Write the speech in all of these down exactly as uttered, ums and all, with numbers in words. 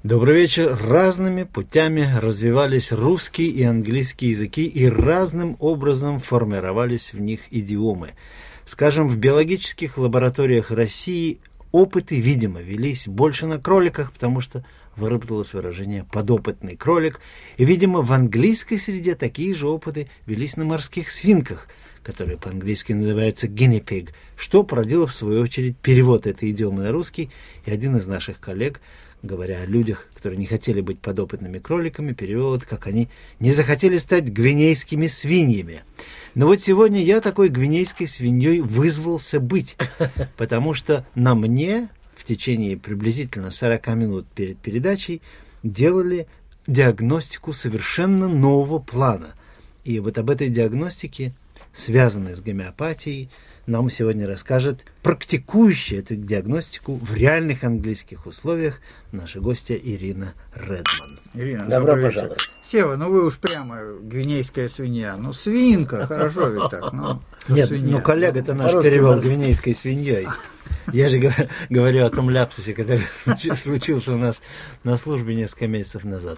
Добрый вечер. Разными путями развивались русский и английский языки, и разным образом формировались в них идиомы. Скажем, в биологических лабораториях России опыты, видимо, велись больше на кроликах, потому что выработалось выражение «подопытный кролик». И, видимо, в английской среде такие же опыты велись на морских свинках, которые по-английски называются guinea pig, что породило, в свою очередь, перевод этой идиомы на русский. И один из наших коллег, говоря о людях, которые не хотели быть подопытными кроликами, перевел это, как они не захотели стать гвинейскими свиньями. Но вот сегодня я такой гвинейской свиньей вызвался быть, потому что на мне в течение приблизительно сорок минут перед передачей делали диагностику совершенно нового плана. И вот об этой диагностике, связанной с гомеопатией, нам сегодня расскажет практикующая эту диагностику в реальных английских условиях наша гостья Ирина Редман. Ирина, добро пожаловать. Сева, ну вы уж прямо гвинейская свинья. Ну, свинка, хорошо ведь так. Ну, Нет, свинья. ну коллега-то наш перевел гвинейской свиньей. Я же говорю о том ляпсусе, который случился у нас на службе несколько месяцев назад.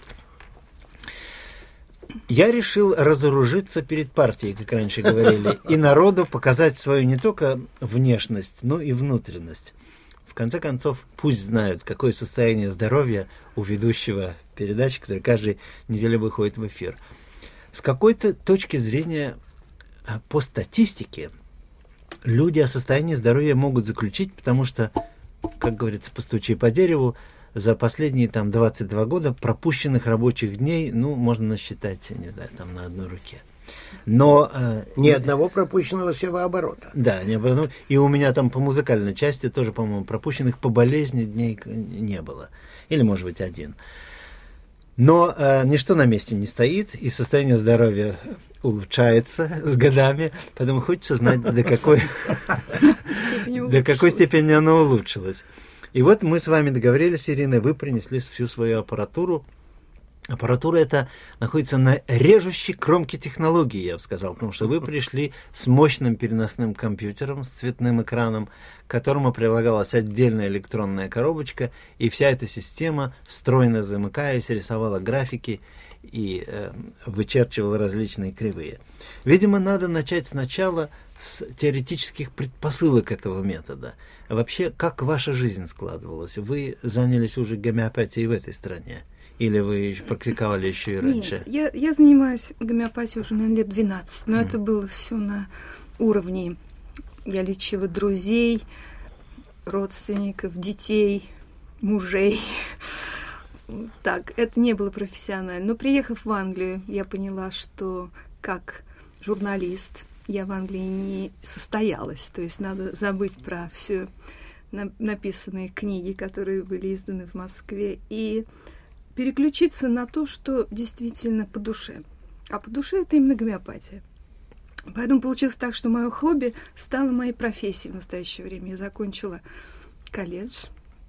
Я решил разоружиться перед партией, как раньше говорили, и народу показать свою не только внешность, но и внутренность. В конце концов, пусть знают, какое состояние здоровья у ведущего передачи, который каждую неделю выходит в эфир. С какой-то точки зрения, по статистике, люди о состоянии здоровья могут заключить, потому что, как говорится, постучи по дереву, за последние там двадцать два года пропущенных рабочих дней, ну, можно насчитать, не знаю, там на одной руке. Но... Э, Ни одного пропущенного севооборота. Да, не было. И у меня там по музыкальной части тоже, по-моему, пропущенных по болезни дней не было. Или, может быть, один. Но э, ничто на месте не стоит, и состояние здоровья улучшается с годами, поэтому хочется знать, до какой до какой степени оно улучшилось. И вот мы с вами договорились, Ирина, вы принесли всю свою аппаратуру. Аппаратура эта находится на режущей кромке технологии, я бы сказал, потому что вы пришли с мощным переносным компьютером, с цветным экраном, к которому прилагалась отдельная электронная коробочка, и вся эта система, стройно замыкаясь, рисовала графики и э, вычерчивала различные кривые. Видимо, надо начать сначала с теоретических предпосылок этого метода. Вообще, как ваша жизнь складывалась? Вы занялись уже гомеопатией в этой стране? Или вы практиковали еще и раньше? Нет, я, я занимаюсь гомеопатией уже, наверное, лет двенадцать, но mm. это было все на уровне. Я лечила друзей, родственников, детей, мужей. Так, это не было профессионально. Но приехав в Англию, я поняла, что как журналист я в Англии не состоялась. То есть надо забыть про все на, написанные книги, которые были изданы в Москве, и переключиться на то, что действительно по душе. А по душе это именно гомеопатия. Поэтому получилось так, что мое хобби стало моей профессией в настоящее время. Я закончила колледж.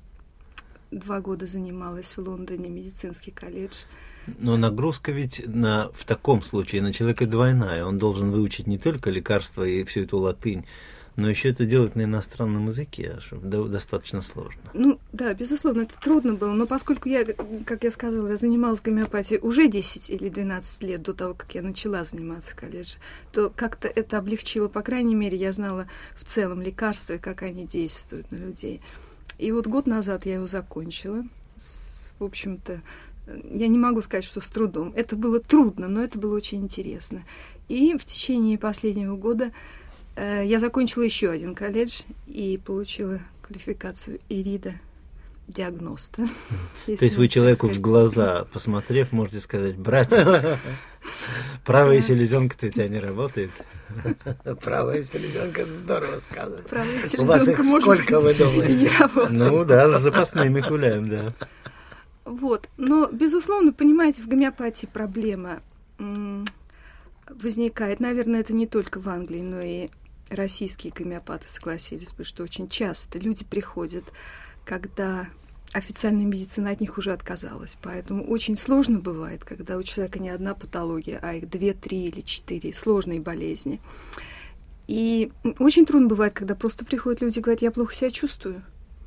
Два года занималась в Лондоне, медицинский колледж. Но нагрузка ведь на, в таком случае на человека двойная. Он должен выучить не только лекарства и всю эту латынь, но еще это делать на иностранном языке, что достаточно сложно. Ну, да, безусловно, это трудно было, но поскольку я, как я сказала, я занималась гомеопатией уже десять или двенадцать лет до того, как я начала заниматься в колледже, то как-то это облегчило, по крайней мере, я знала в целом лекарства и как они действуют на людей. И вот год назад я его закончила. С, в общем-то, я не могу сказать, что с трудом. Это было трудно, но это было очень интересно. И в течение последнего года э, я закончила еще один колледж и получила квалификацию ирида-диагноста. То есть вы человеку в глаза посмотрев, можете сказать: братец, правая селезенка-то у тебя не работает. Правая селезенка, это здорово сказано. Правая У вас их сколько, вы думаете? Ну да, с запасными гуляем, да. Вот. Но, безусловно, понимаете, в гомеопатии проблема м- возникает. Наверное, это не только в Англии, но и российские гомеопаты согласились бы, что очень часто люди приходят, когда официальная медицина от них уже отказалась. Поэтому очень сложно бывает, когда у человека не одна патология, а их две, три или четыре сложные болезни. И очень трудно бывает, когда просто приходят люди и говорят: я плохо себя чувствую.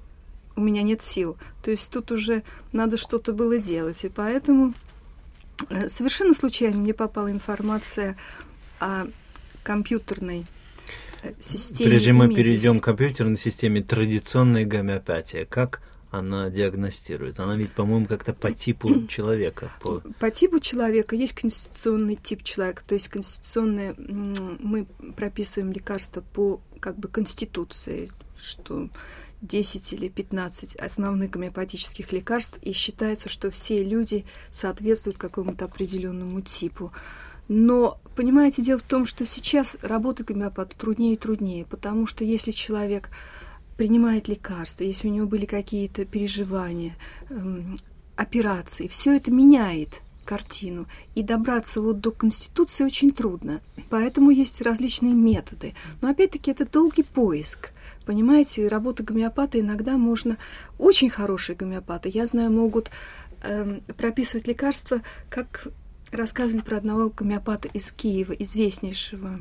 у меня нет сил. То есть тут уже надо что-то было делать. И поэтому совершенно случайно мне попала информация о компьютерной системе. Прежде чем мы Эмидис. перейдем к компьютерной системе, традиционная гомеопатия, как она диагностирует? Она ведь, по-моему, как-то по типу человека. По... по типу человека есть конституционный тип человека, то есть конституционное, мы прописываем лекарства по как бы конституции, что десять или пятнадцать основных гомеопатических лекарств, и считается, что все люди соответствуют какому-то определенному типу. Но, понимаете, дело в том, что сейчас работать гомеопату труднее и труднее, потому что если человек принимает лекарства, если у него были какие-то переживания, эм, операции, все это меняет картину. И добраться вот до конституции очень трудно. Поэтому есть различные методы. Но опять-таки это долгий поиск. Понимаете, работа гомеопата иногда можно... Очень хорошие гомеопаты, я знаю, могут эм, прописывать лекарства, как рассказывали про одного гомеопата из Киева, известнейшего,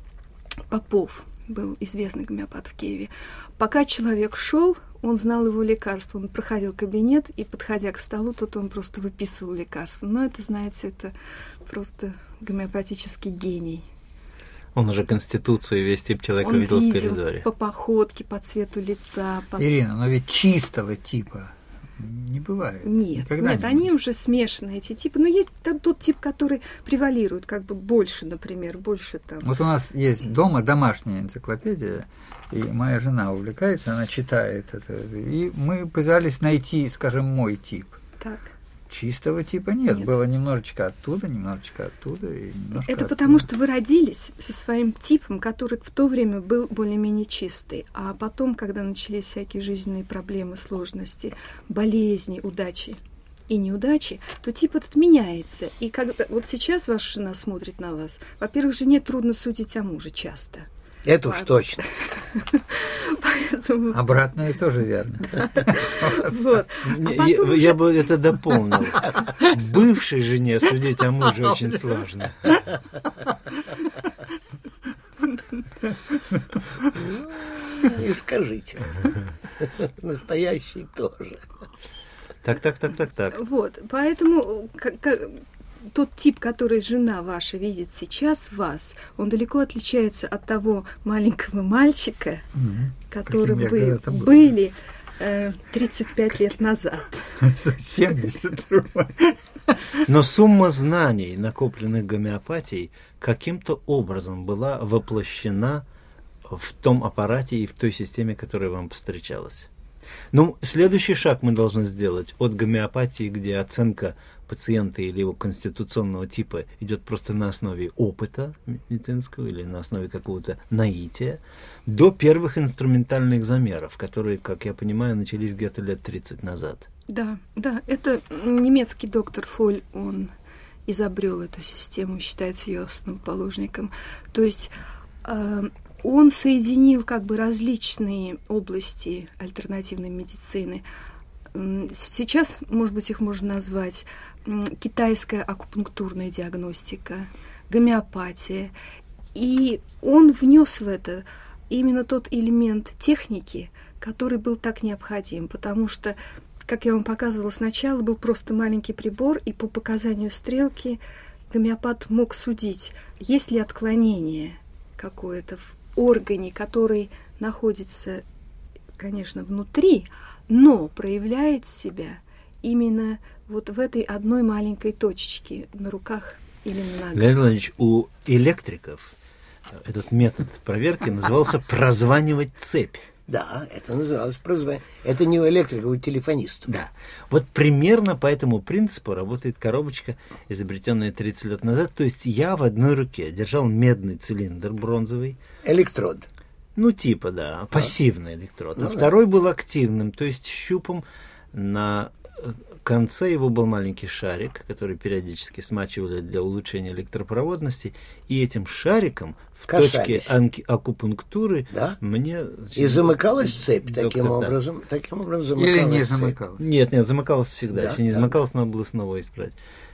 Попов. Был известный гомеопат в Киеве. Пока человек шел, он знал его лекарства. Он проходил кабинет, и, подходя к столу, тут он просто выписывал лекарства. Но это, знаете, это просто гомеопатический гений. Он уже конституцию и весь тип человека он видел, видел в коридоре. По походке, по цвету лица. По... Ирина, но ведь чистого типа не бывает. Нет, Никогда нет, не они будет. уже смешаны, эти типы. Но есть там тот тип, который превалирует, как бы больше, например, больше там. Вот у нас есть дома домашняя энциклопедия, и моя жена увлекается, она читает это. И мы пытались найти, скажем, мой тип. Так. Чистого типа нет. Нет. Было немножечко оттуда, немножечко оттуда и немножко Это оттуда. потому, что вы родились со своим типом, который в то время был более-менее чистый. А потом, когда начались всякие жизненные проблемы, сложности, болезни, удачи и неудачи, то тип этот меняется. И когда вот сейчас ваша жена смотрит на вас, во-первых, жене трудно судить о муже часто. Это уж точно. Поэтому... Обратное тоже верно. Вот. Не, А я, потом я уже- бы это дополнил. Бывшей жене судить о муже очень сложно. И скажите. Настоящий тоже. Так, так, так, так, так. Вот, поэтому как- как- тот тип, который жена ваша видит сейчас в вас, он далеко отличается от того маленького мальчика, Мгм. которым Каким я вы когда-то был. были э, тридцать пять лет назад. семьдесят рублей. Но сумма знаний, накопленных гомеопатией, каким-то образом была воплощена в том аппарате и в той системе, которая вам повстречалась. Ну, следующий шаг мы должны сделать от гомеопатии, где оценка пациента или его конституционного типа идет просто на основе опыта медицинского или на основе какого-то наития, до первых инструментальных замеров, которые, как я понимаю, начались где-то лет тридцать назад. Да, да, это немецкий доктор Фоль, он изобрел эту систему, считается ее основоположником. То есть э, он соединил как бы различные области альтернативной медицины. М, Сейчас, может быть, их можно назвать м, китайская акупунктурная диагностика, гомеопатия. И он внес в это именно тот элемент техники, который был так необходим, потому что, как я вам показывала сначала, был просто маленький прибор, и по показанию стрелки гомеопат мог судить, есть ли отклонение какое-то в органе, который находится, конечно, внутри, но проявляет себя именно вот в этой одной маленькой точечке на руках или на ногах. Леонид Владимирович, у электриков этот метод проверки назывался прозванивать цепь. Да, это называлось прозвание. Это не у электрика, у телефониста. Да. Вот примерно по этому принципу работает коробочка, изобретенная тридцать лет назад. То есть я в одной руке держал медный цилиндр бронзовый. Электрод. Ну, типа, да, пассивный электрод. Ну а да. второй был активным, то есть щупом. На конце его был маленький шарик, который периодически смачивали для улучшения электропроводности. И этим шариком в Касались. точке анки- акупунктуры Да. мне... значит, И замыкалась цепь доктор, таким да. образом. Таким образом замыкалась Или не цепь. замыкалось. Нет, нет, замыкалось всегда. Да, Если не да. замыкалось, надо было снова исправить.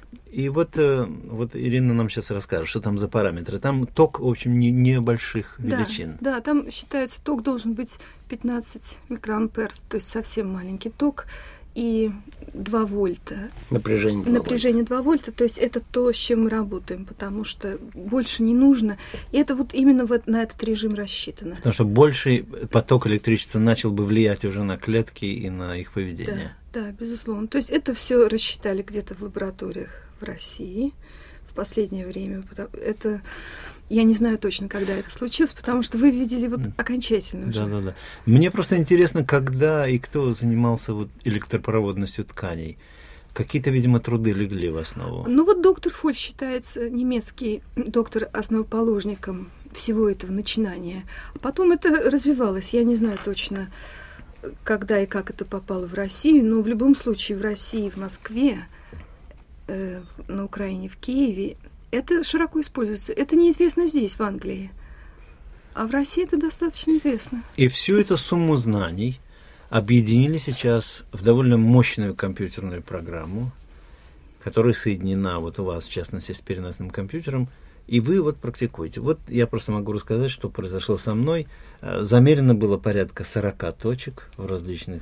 И вот, вот Ирина нам сейчас расскажет, что там за параметры. Там ток, в общем, не, небольших величин. Да, да, там считается, ток должен быть пятнадцать микроампер, то есть совсем маленький ток, и два вольта. Напряжение два Напряжение два вольта, то есть это то, с чем мы работаем, потому что больше не нужно. И это вот именно вот на этот режим рассчитано. Потому что больший поток электричества начал бы влиять уже на клетки и на их поведение. Да, да, безусловно. То есть это все рассчитали где-то в лабораториях в России в последнее время. Это я не знаю точно, когда это случилось, потому что вы видели вот окончательно уже. Да, да, да. Мне просто интересно, когда и кто занимался вот электропроводностью тканей. Какие-то, видимо, труды легли в основу. Ну вот доктор Фоль считается немецкий доктор основоположником всего этого начинания. Потом это развивалось. Я не знаю точно, когда и как это попало в Россию, но в любом случае в России, в Москве, э, на Украине, в Киеве это широко используется. Это неизвестно здесь, в Англии. А в России это достаточно известно. И всю эту сумму знаний объединили сейчас в довольно мощную компьютерную программу, которая соединена вот у вас, в частности, с переносным компьютером, и вы вот практикуете. Вот я просто могу рассказать, что произошло со мной. Замерено было порядка сорок точек в различных,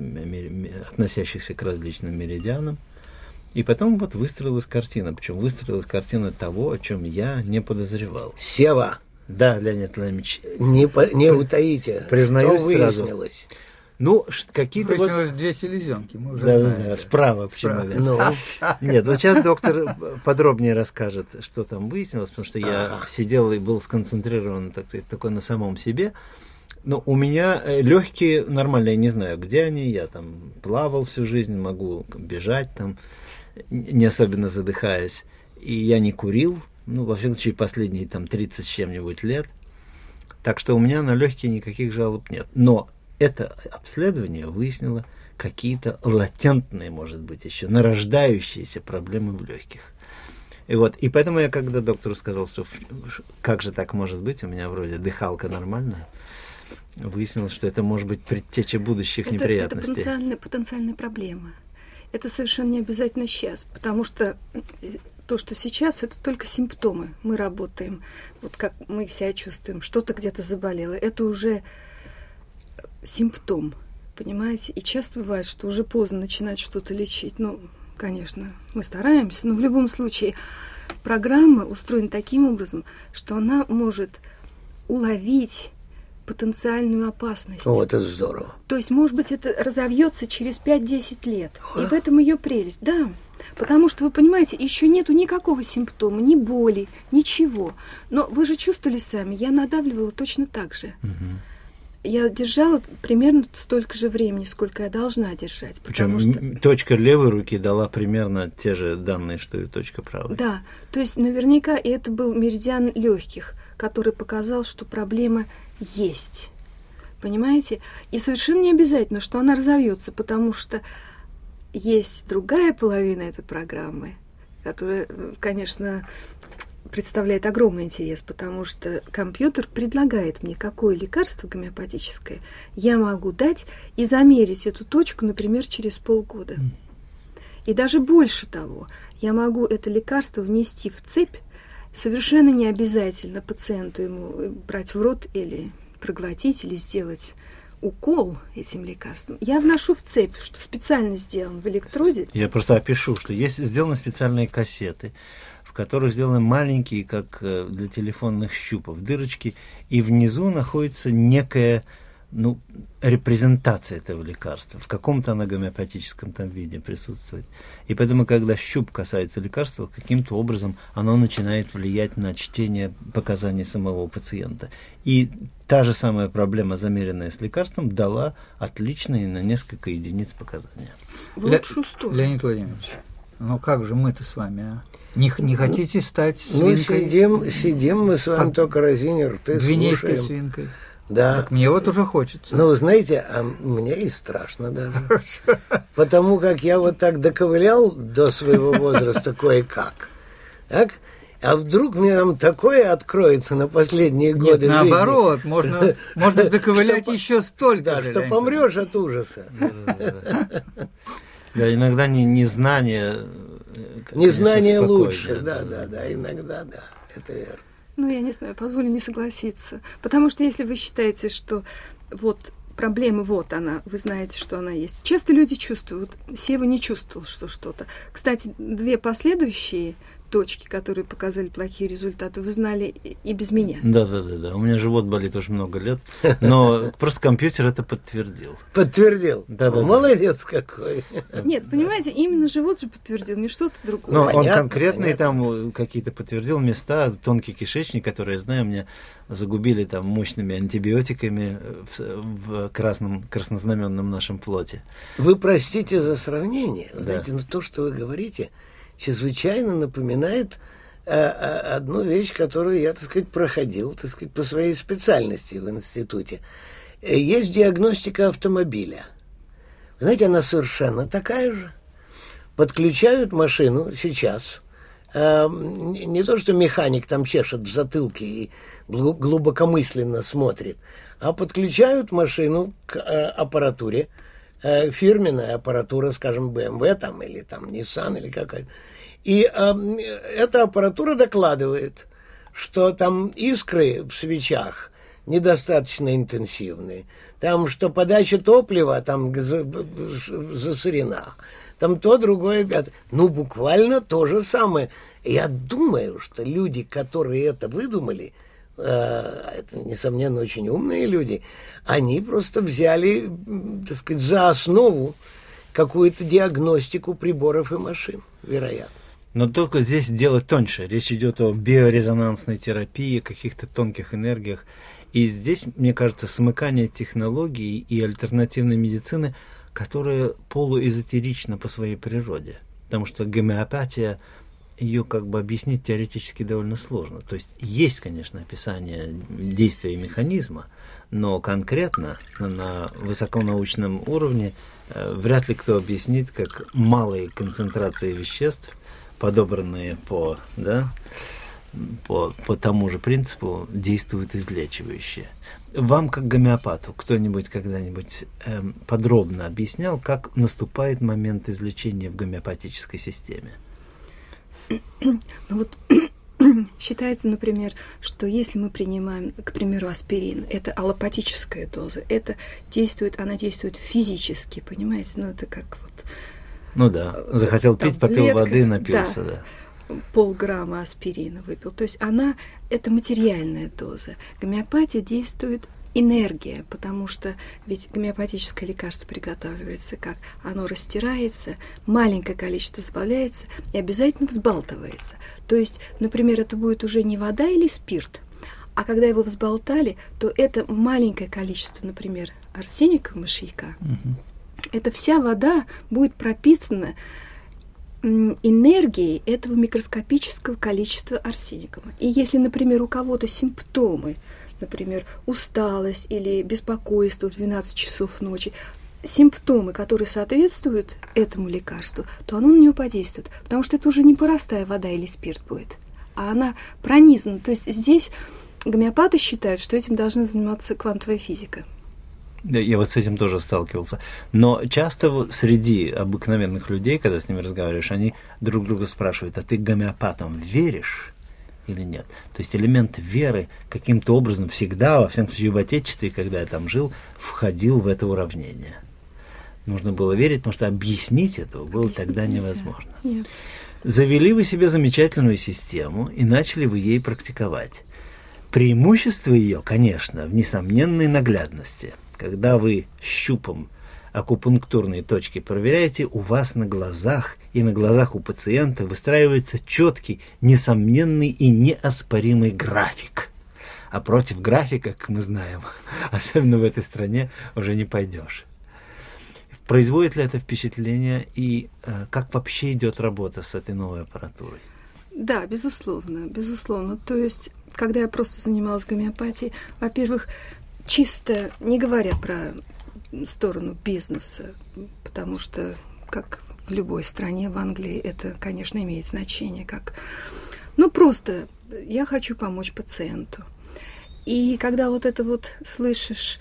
относящихся к различным меридианам. И потом вот выстроилась картина. Причем выстроилась картина того, о чем я не подозревал. Сева. Да, Леонид Владимирович. Не, по, не утаите. Признаюсь что сразу. Выяснилось? Ну, какие-то Выяснилось вот... две селезенки, мы уже да, знаем. да, да, справа, почему Справа. Ну. Нет, вот сейчас доктор подробнее расскажет, что там выяснилось, потому что я Ага. сидел и был сконцентрирован, так сказать, такой на самом себе. Но у меня легкие нормально, я не знаю, где они, я там плавал всю жизнь, могу бежать там, не особенно задыхаясь. И я не курил, ну, во всяком случае, последние там тридцать с чем-нибудь лет. Так что у меня на легкие никаких жалоб нет. Но это обследование выяснило какие-то латентные, может быть, еще нарождающиеся проблемы в легких. И вот, и поэтому я, когда доктору сказал, что как же так может быть, у меня вроде дыхалка нормальная, выяснилось, что это может быть предтеча будущих это, неприятностей. Это потенциальная, потенциальная проблема. Это совершенно не обязательно сейчас, потому что то, что сейчас, это только симптомы. Мы работаем, вот как мы себя чувствуем, что-то где-то заболело. Это уже симптом, понимаете? И часто бывает, что уже поздно начинать что-то лечить. Ну, конечно, мы стараемся, но в любом случае программа устроена таким образом, что она может уловить потенциальную опасность. О, это здорово. То есть, может быть, это разовьется через пять-десять лет. И в этом ее прелесть. Да, потому что, вы понимаете, еще нету никакого симптома, ни боли, ничего. Но вы же чувствовали сами, я надавливала точно так же. Угу. Я держала примерно столько же времени, сколько я должна держать. Причем что... точка левой руки дала примерно те же данные, что и точка правой. Да, то есть наверняка и это был меридиан легких, который показал, что проблема есть. Понимаете? И совершенно не обязательно, что она разовьется, потому что есть другая половина этой программы, которая, конечно, представляет огромный интерес, потому что компьютер предлагает мне, какое лекарство гомеопатическое я могу дать и замерить эту точку, например, через полгода. Mm. И даже больше того, я могу это лекарство внести в цепь, совершенно не обязательно пациенту ему брать в рот или проглотить, или сделать укол этим лекарством. Я вношу в цепь, что специально сделан в электроде. Я просто опишу, что есть сделаны специальные кассеты, в которых сделаны маленькие, как для телефонных щупов, дырочки, и внизу находится некая, ну, репрезентация этого лекарства. В каком-то она гомеопатическом там виде присутствует. И поэтому, когда щуп касается лекарства, каким-то образом оно начинает влиять на чтение показаний самого пациента. И та же самая проблема, замеренная с лекарством, дала отличные на несколько единиц показания. В лучшую сторону. Леонид Владимирович, ну как же мы-то с вами, а? Не, не хотите стать Ну, свинкой? сидим, сидим мы с вами, Под... только разинем рты, Гвинейской слушаем. свинкой. Да. Так мне вот уже хочется. Ну, вы знаете, а мне и страшно даже. Потому как я вот так доковылял до своего возраста кое-как. Так? А вдруг мне там такое откроется на последние Нет, годы наоборот, жизни? можно, можно доковылять Что- еще столько Да, же. что Леонид помрешь от ужаса. Да, иногда не, незнание Незнание лучше, да, да, да, иногда, да, это верно. Ну, я не знаю, позволю не согласиться. Потому что если вы считаете, что вот проблема, вот она, вы знаете, что она есть. Часто люди чувствуют. Сева не чувствовал, что что-то. Кстати, две последующие точки, которые показали плохие результаты, вы знали и без меня. Да, да, да, да. У меня живот болит уже много лет, но просто компьютер это подтвердил. Подтвердил? Да, да. Молодец какой. Нет, понимаете, именно живот же подтвердил, не что-то другое. Ну, понятно, он конкретные понятно. там какие-то подтвердил места, тонкий кишечник, который, я знаю, меня загубили там мощными антибиотиками в, в красном, краснознаменном нашем плоте. Вы простите за сравнение. Вы Да. знаете, но то, что вы говорите, чрезвычайно напоминает э, э, одну вещь, которую я, так сказать, проходил, так сказать, по своей специальности в институте. Э, Есть диагностика автомобиля. Знаете, она совершенно такая же. Подключают машину сейчас. Э, не не то, что механик там чешет в затылке и глу- глубокомысленно смотрит, а подключают машину к э, аппаратуре, э, фирменная аппаратура, скажем, бэ эм вэ там, или там Nissan, или какая-то. И э, эта аппаратура докладывает, что там искры в свечах недостаточно интенсивные, там, что подача топлива там за- засорена, там то, другое, пятое. Ну, буквально то же самое. Я думаю, что люди, которые это выдумали, э, это, несомненно, очень умные люди, они просто взяли, м, так сказать, за основу какую-то диагностику приборов и машин, вероятно. Но только здесь дело тоньше. Речь идет о биорезонансной терапии, каких-то тонких энергиях. И здесь, мне кажется, смыкание технологий и альтернативной медицины, которая полуэзотерична по своей природе. Потому что гомеопатия, ее как бы объяснить теоретически довольно сложно. То есть есть, конечно, описание действия механизма, но конкретно на высоконаучном уровне э, вряд ли кто объяснит, как малые концентрации веществ, подобранные по, да, по, по тому же принципу, действуют излечивающе. Вам, как гомеопату, кто-нибудь когда-нибудь эм, подробно объяснял, как наступает момент излечения в гомеопатической системе? Ну вот считается, например, что если мы принимаем, к примеру, аспирин, это аллопатическая доза, это действует, она действует физически, понимаете? Ну это как вот... Ну да, захотел пить, попил таблетка, воды, напился, да. да. Полграмма аспирина выпил. То есть она, это материальная доза. Гомеопатия действует энергия, потому что ведь гомеопатическое лекарство приготавливается как? Оно растирается, маленькое количество добавляется и обязательно взбалтывается. То есть, например, это будет уже не вода или спирт, а когда его взболтали, то это маленькое количество, например, арсеника, мышьяка, Мгм. эта вся вода будет пропитана м, энергией этого микроскопического количества арсеника. И если, например, у кого-то симптомы, например, усталость или беспокойство в двенадцать часов ночи, симптомы, которые соответствуют этому лекарству, то оно на него подействует, потому что это уже не простая вода или спирт будет, а она пронизана. То есть здесь гомеопаты считают, что этим должна заниматься квантовая физика. Да, я вот с этим тоже сталкивался. Но часто вот среди обыкновенных людей, когда с ними разговариваешь, они друг друга спрашивают, а ты гомеопатам веришь или нет? То есть элемент веры каким-то образом всегда, во всяком случае в Отечестве, когда я там жил, входил в это уравнение. Нужно было верить, потому что объяснить этого было Объяснить тогда нельзя. невозможно. Нет. Завели вы себе замечательную систему и начали вы ей практиковать. Преимущество ее, конечно, в несомненной наглядности. Когда вы щупом акупунктурные точки проверяете, у вас на глазах и на глазах у пациента выстраивается четкий, несомненный и неоспоримый график. А против графика, как мы знаем, особенно в этой стране, уже не пойдешь. Производит ли это впечатление и э, как вообще идет работа с этой новой аппаратурой? Да, безусловно, безусловно. То есть, когда я просто занималась гомеопатией, во-первых, чисто не говоря про сторону бизнеса, потому что, как в любой стране, в Англии это, конечно, имеет значение, как, ну, просто я хочу помочь пациенту. И когда вот это вот слышишь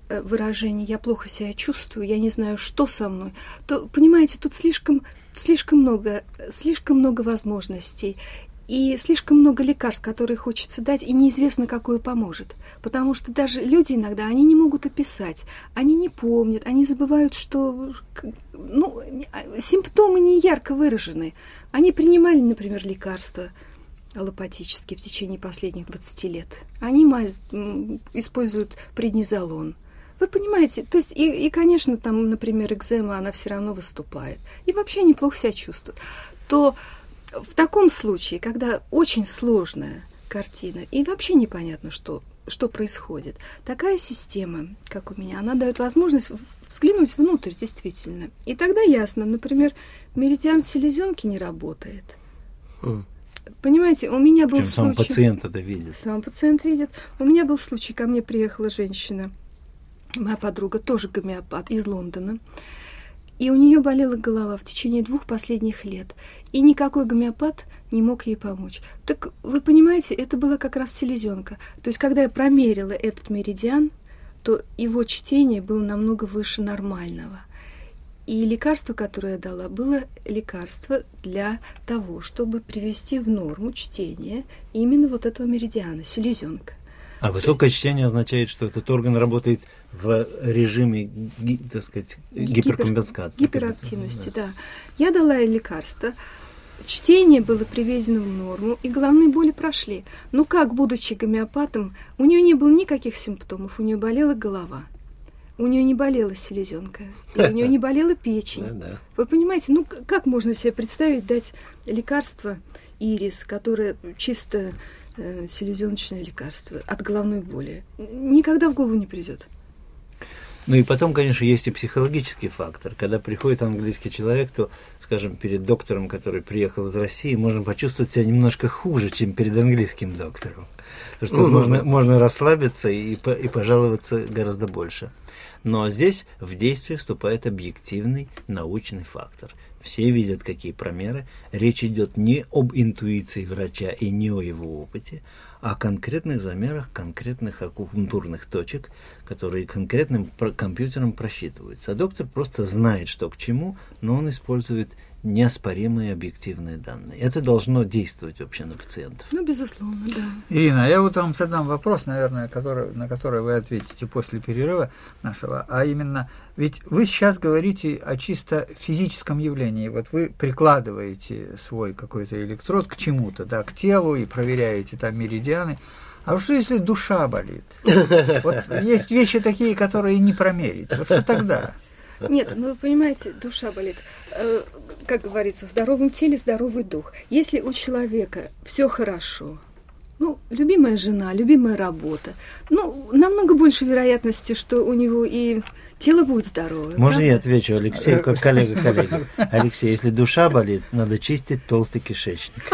выражение «я плохо себя чувствую, я не знаю, что со мной», то, понимаете, тут слишком, слишком много, слишком много возможностей. И слишком много лекарств, которые хочется дать, и неизвестно, какое поможет. Потому что даже люди иногда, они не могут описать, они не помнят, они забывают, что ну, симптомы не ярко выражены. Они принимали, например, лекарства аллопатические в течение последних двадцати лет. Они мазь, используют преднизолон. Вы понимаете, то есть, и, и, конечно, там, например, экзема, она все равно выступает. И вообще неплохо себя чувствует. То в таком случае, когда очень сложная картина и вообще непонятно, что, что происходит, такая система, как у меня, она дает возможность взглянуть внутрь действительно. И тогда ясно, например, меридиан селезенки не работает. Mm. Понимаете, у меня был Причем случай... сам пациент это видит. Сам пациент видит. У меня был случай, ко мне приехала женщина, моя подруга, тоже гомеопат, из Лондона. И у нее болела голова в течение двух последних лет. И никакой гомеопат не мог ей помочь. Так вы понимаете, это была как раз селезенка. То есть, когда я промерила этот меридиан, то его чтение было намного выше нормального. И лекарство, которое я дала, было лекарство для того, чтобы привести в норму чтение именно вот этого меридиана, селезенка. А высокое чтение означает, что этот орган работает в режиме, так сказать, гиперкомпенсации. Гиперактивности, да. Я дала ей лекарство, чтение было приведено в норму, и головные боли прошли. Но как, будучи гомеопатом, у нее не было никаких симптомов, у нее болела голова. У нее не болела селезенка, и у нее не болела печень. Вы понимаете, ну как можно себе представить дать лекарство ирис, которое чисто э, селезеночное лекарство от головной боли? Никогда в голову не придет. Ну и потом, конечно, есть и психологический фактор. Когда приходит английский человек, то, скажем, перед доктором, который приехал из России, можно почувствовать себя немножко хуже, чем перед английским доктором. Потому что mm-hmm. можно, можно расслабиться и, и пожаловаться гораздо больше. Но здесь в действие вступает объективный научный фактор. Все видят, какие промеры. Речь идет не об интуиции врача и не о его опыте, а о конкретных замерах конкретных акупунктурных точек, которые конкретным компьютером просчитываются. А доктор просто знает, что к чему, но он использует неоспоримые объективные данные. Это должно действовать вообще на пациентов. Ну, безусловно, да. Ирина, я вот вам задам вопрос, наверное, который, на который вы ответите после перерыва нашего, а именно, ведь вы сейчас говорите о чисто физическом явлении. Вот вы прикладываете свой какой-то электрод к чему-то, да, к телу и проверяете там меридианы. А вот что если душа болит? Вот есть вещи такие, которые не промерить. Вот что тогда? Нет, ну вы понимаете, душа болит. Э, как говорится, в здоровом теле здоровый дух. Если у человека все хорошо, ну, любимая жена, любимая работа, ну, намного больше вероятности, что у него и тело будет здоровое. Можно правда? Я отвечу Алексею, как коллега коллеги? Алексей, если душа болит, надо чистить толстый кишечник.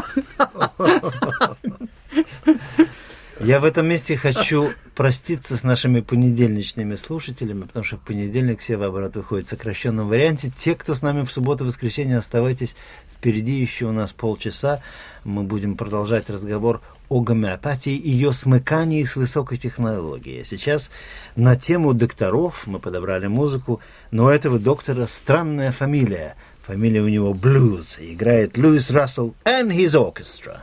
Я в этом месте хочу проститься с нашими понедельничными слушателями, потому что в понедельник все в оборот выходят в сокращенном варианте. Те, кто с нами в субботу и воскресенье, оставайтесь. Впереди еще у нас полчаса. Мы будем продолжать разговор о гомеопатии, ее смыкании с высокой технологией. Сейчас на тему докторов мы подобрали музыку, но у этого доктора странная фамилия. Фамилия у него Блюз. Играет Льюис Рассел and his orchestra.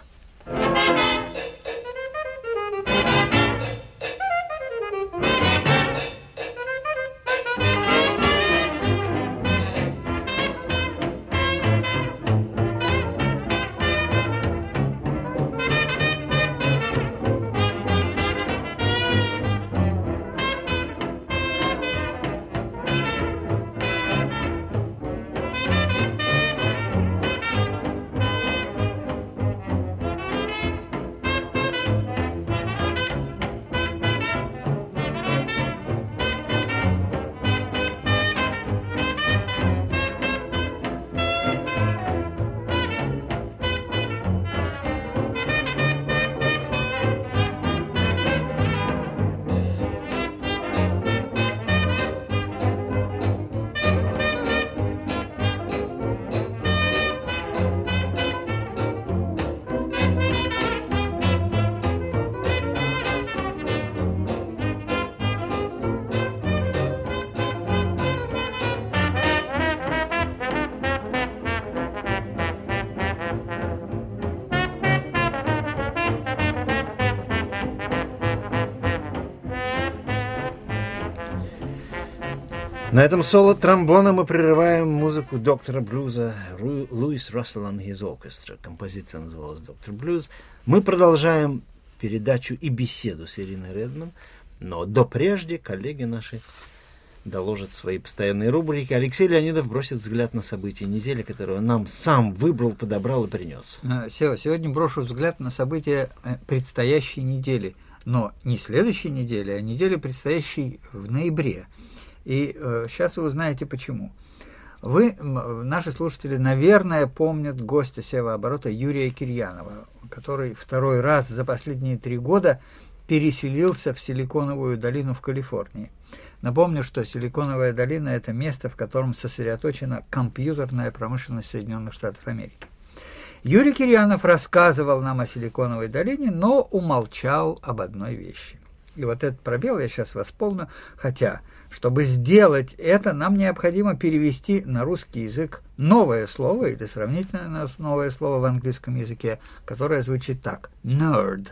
На этом соло тромбона мы прерываем музыку доктора блюза Луис Рассел and His Orchestra. Композиция называлась «Доктор Блюз». Мы продолжаем передачу и беседу с Ириной Редман, но до прежде коллеги наши доложат свои постоянные рубрики. Алексей Леонидов бросит взгляд на события недели, которую нам сам выбрал, подобрал и принес. Сегодня брошу взгляд на события предстоящей недели, но не следующей недели, а недели, предстоящей в ноябре. И э, сейчас вы узнаете почему. Вы, наши слушатели, наверное, помнят гостя Севооборота Юрия Кирьянова, который второй раз за последние три года переселился в Силиконовую долину в Калифорнии. Напомню, что Силиконовая долина – это место, в котором сосредоточена компьютерная промышленность Соединенных Штатов Америки. Юрий Кирьянов рассказывал нам о Силиконовой долине, но умолчал об одной вещи. И вот этот пробел я сейчас восполню, хотя, чтобы сделать это, нам необходимо перевести на русский язык новое слово, или сравнительно новое слово в английском языке, которое звучит так – nerd.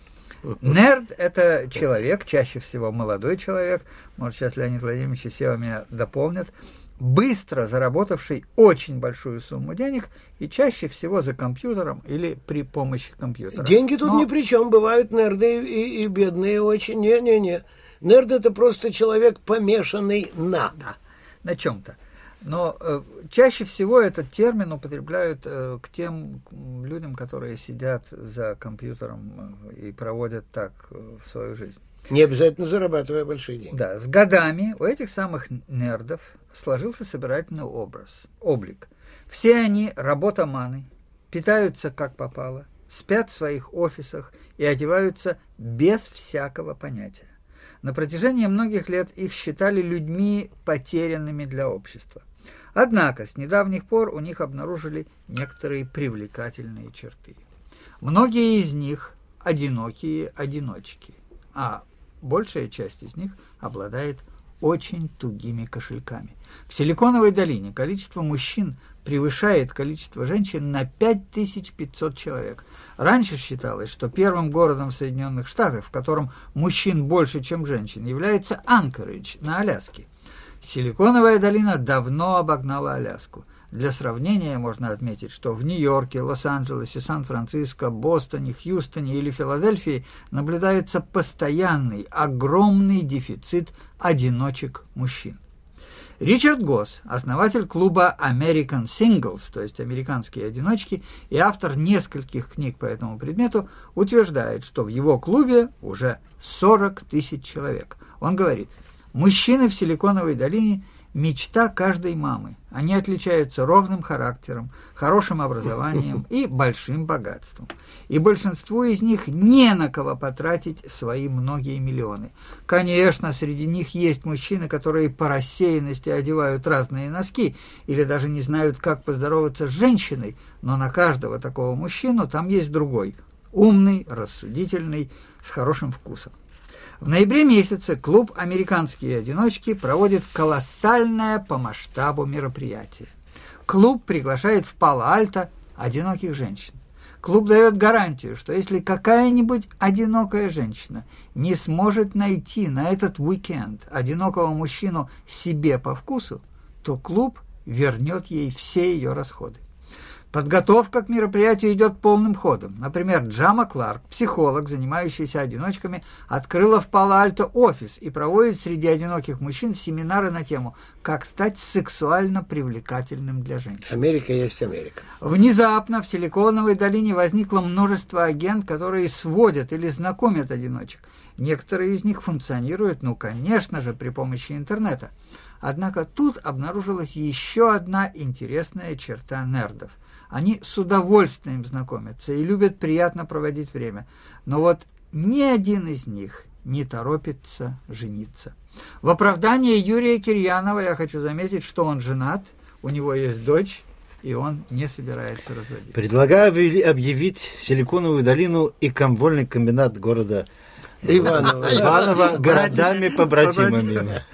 Nerd – это человек, чаще всего молодой человек, может, сейчас Леонид Владимирович и Сева меня дополнят, быстро заработавший очень большую сумму денег и чаще всего за компьютером или при помощи компьютера. Деньги тут Но... ни при чем, бывают нерды и, и бедные очень. Не-не-не. Нерд – это просто человек, помешанный на. Да, на чем-то. Но э, чаще всего этот термин употребляют э, к тем людям, которые сидят за компьютером э, и проводят так э, свою жизнь. Не обязательно зарабатывая большие деньги. Да, с годами у этих самых нердов сложился собирательный образ, облик. Все они работоманы, питаются как попало, спят в своих офисах и одеваются без всякого понятия. На протяжении многих лет их считали людьми, потерянными для общества. Однако с недавних пор у них обнаружили некоторые привлекательные черты. Многие из них одинокие одиночки, а большая часть из них обладает очень тугими кошельками. В Силиконовой долине количество мужчин превышает количество женщин на пять тысяч пятьсот человек. Раньше считалось, что первым городом в Соединенных Штатах, в котором мужчин больше, чем женщин, является Анкоридж на Аляске. Силиконовая долина давно обогнала Аляску. Для сравнения можно отметить, что в Нью-Йорке, Лос-Анджелесе, Сан-Франциско, Бостоне, Хьюстоне или Филадельфии наблюдается постоянный, огромный дефицит одиночек-мужчин. Ричард Госс, основатель клуба American Singles, то есть американские одиночки, и автор нескольких книг по этому предмету, утверждает, что в его клубе уже сорок тысяч человек. Он говорит: мужчины в Силиконовой долине – мечта каждой мамы. Они отличаются ровным характером, хорошим образованием и большим богатством. И большинству из них не на кого потратить свои многие миллионы. Конечно, среди них есть мужчины, которые по рассеянности одевают разные носки или даже не знают, как поздороваться с женщиной, но на каждого такого мужчину там есть другой – умный, рассудительный, с хорошим вкусом. В ноябре месяце клуб «Американские одиночки» проводит колоссальное по масштабу мероприятие. Клуб приглашает в Пало-Альто одиноких женщин. Клуб дает гарантию, что если какая-нибудь одинокая женщина не сможет найти на этот уикенд одинокого мужчину себе по вкусу, то клуб вернет ей все ее расходы. Подготовка к мероприятию идет полным ходом. Например, Джама Кларк, психолог, занимающийся одиночками, открыла в Пало-Альто офис и проводит среди одиноких мужчин семинары на тему «Как стать сексуально привлекательным для женщин». Америка есть Америка. Внезапно в Силиконовой долине возникло множество агентов, которые сводят или знакомят одиночек. Некоторые из них функционируют, ну, конечно же, при помощи интернета. Однако тут обнаружилась еще одна интересная черта нердов. Они с удовольствием знакомятся и любят приятно проводить время. Но вот ни один из них не торопится жениться. В оправдании Юрия Кирьянова я хочу заметить, что он женат, у него есть дочь, и он не собирается разводиться. Предлагаю объявить Силиконовую долину и комвольный комбинат города Иваново, Иваново городами-побратимами.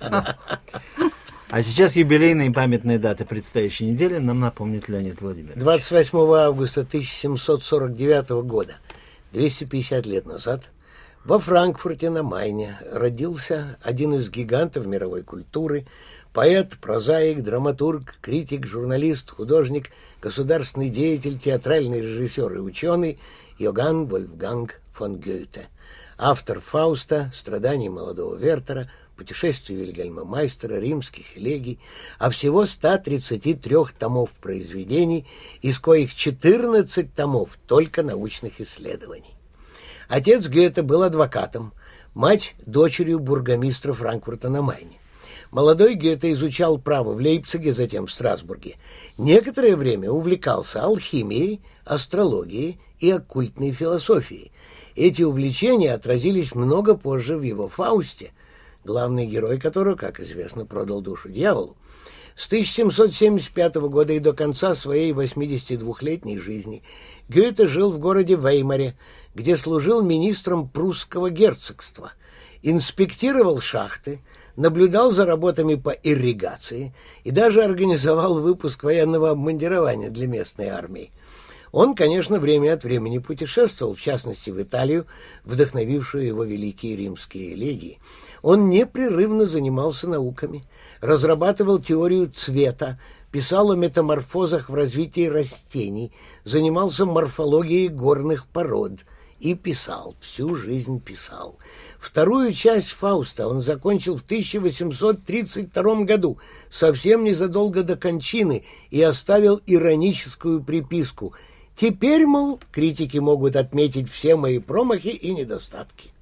А сейчас юбилейные памятные даты предстоящей недели нам напомнит Леонид Владимирович. двадцать восьмого августа тысяча семьсот сорок девятого года, двести пятьдесят лет назад, Во Франкфурте на Майне родился один из гигантов мировой культуры, поэт, прозаик, драматург, критик, журналист, художник, государственный деятель, театральный режиссер и ученый Йоганн Вольфганг фон Гёте, автор «Фауста», «Страданий молодого Вертера», «Путешествий Вильгельма Майстера», «Римских элегий», а всего ста тридцати трёх томов произведений, из коих четырнадцать томов только научных исследований. Отец Гёте был адвокатом, мать – дочерью бургомистра Франкфурта на Майне. Молодой Гёте изучал право в Лейпциге, затем в Страсбурге. Некоторое время увлекался алхимией, астрологией и оккультной философией. Эти увлечения отразились много позже в его «Фаусте», главный герой которого, как известно, продал душу дьяволу. С тысяча семьсот семьдесят пятого года и до конца своей восьмидесятидвухлетней жизни Гёте жил в городе Веймаре, где служил министром прусского герцогства, инспектировал шахты, наблюдал за работами по ирригации и даже организовал выпуск военного обмундирования для местной армии. Он, конечно, время от времени путешествовал, в частности, в Италию, вдохновившую его великие римские элегии. Он непрерывно занимался науками, разрабатывал теорию цвета, писал о метаморфозах в развитии растений, занимался морфологией горных пород и писал, всю жизнь писал. Вторую часть «Фауста» он закончил в тысяча восемьсот тридцать втором году, совсем незадолго до кончины, и оставил ироническую приписку: «Теперь, мол, критики могут отметить все мои промахи и недостатки».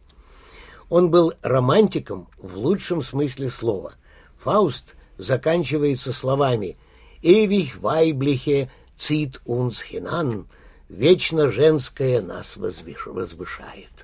Он был романтиком в лучшем смысле слова. «Фауст» заканчивается словами «Ewig weibliche zieht uns hinan», «Вечно женское нас возвышает».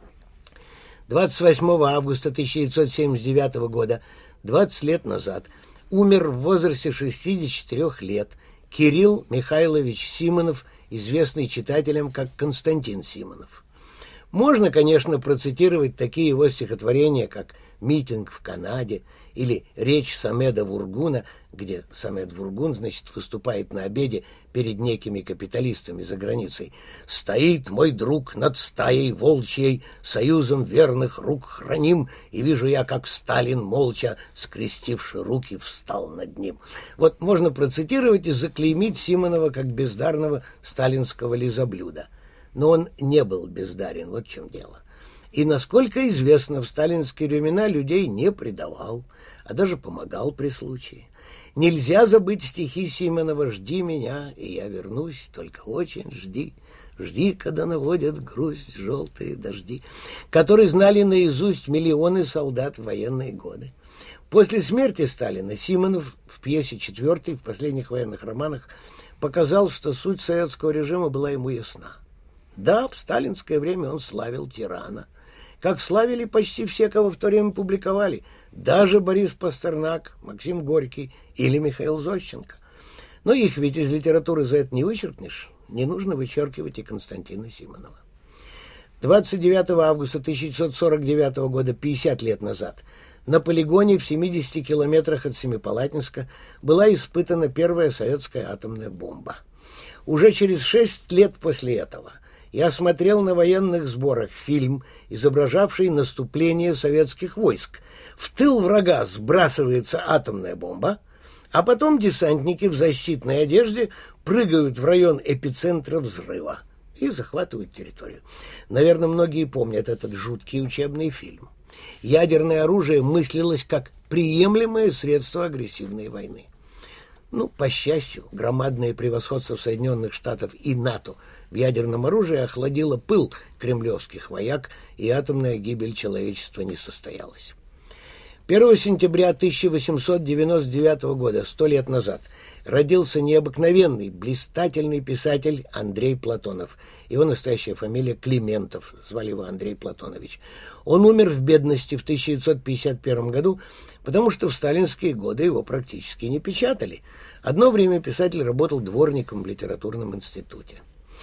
двадцать восьмого августа тысяча девятьсот семьдесят девятого года, двадцать лет назад, умер в возрасте шестидесяти четырёх лет Кирилл Михайлович Симонов, известный читателям как Константин Симонов. Можно, конечно, процитировать такие его стихотворения, как «Митинг в Канаде» или «Речь Самеда Вургуна», где Самед Вургун, значит, выступает на обеде перед некими капиталистами за границей. «Стоит мой друг над стаей волчьей, союзом верных рук храним, и вижу я, как Сталин, молча, скрестивши руки, встал над ним». Вот можно процитировать и заклеймить Симонова как бездарного сталинского лизоблюда. Но он не был бездарен, вот в чем дело. И, насколько известно, в сталинские времена людей не предавал, а даже помогал при случае. Нельзя забыть стихи Симонова «Жди меня, и я вернусь, только очень жди, жди, когда наводят грусть желтые дожди», которые знали наизусть миллионы солдат в военные годы. После смерти Сталина Симонов в пьесе «Четвертый» в последних военных романах показал, что суть советского режима была ему ясна. Да, в сталинское время он славил тирана, как славили почти все, кого в то время публиковали, даже Борис Пастернак, Максим Горький или Михаил Зощенко. Но их ведь из литературы за это не вычеркнешь, не нужно вычеркивать и Константина Симонова. двадцать девятого августа тысяча девятьсот сорок девятого года, пятьдесят лет назад, на полигоне в семидесяти километрах от Семипалатинска была испытана первая советская атомная бомба. Уже через шесть лет после этого я смотрел на военных сборах фильм, изображавший наступление советских войск. В тыл врага сбрасывается атомная бомба, а потом десантники в защитной одежде прыгают в район эпицентра взрыва и захватывают территорию. Наверное, многие помнят этот жуткий учебный фильм. Ядерное оружие мыслилось как приемлемое средство агрессивной войны. Ну, по счастью, громадное превосходство Соединенных Штатов и НАТО в ядерном оружии охладило пыл кремлевских вояк, и атомная гибель человечества не состоялась. первого сентября тысяча восемьсот девяносто девятого года, сто лет назад, родился необыкновенный, блистательный писатель Андрей Платонов. Его настоящая фамилия Климентов, звали его Андрей Платонович. Он умер в бедности в тысяча девятьсот пятьдесят первом году, потому что в сталинские годы его практически не печатали. Одно время писатель работал дворником в литературном институте.